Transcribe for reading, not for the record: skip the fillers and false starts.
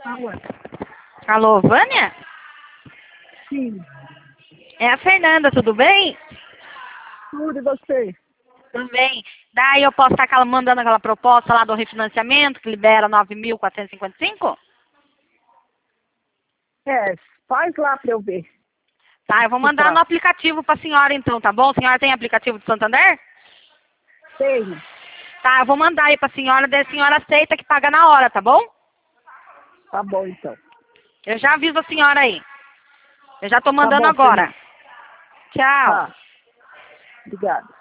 Alô? Alô, Vânia? Sim. É a Fernanda, tudo bem? Tudo e você? Tudo bem. Daí eu posso estar mandando aquela proposta lá do refinanciamento que libera 9.455? É, faz lá pra eu ver. Tá, eu vou Que mandar no prazo. aplicativo pra senhora então, tá bom? A senhora tem aplicativo do Santander? Tenho. Tá, eu vou mandar aí pra senhora, daí a senhora aceita que paga na hora, tá bom? Tá bom, então. Eu já aviso a senhora aí. Eu já tô Tá mandando bom, agora. Fernanda. Tchau. Tá. Obrigada.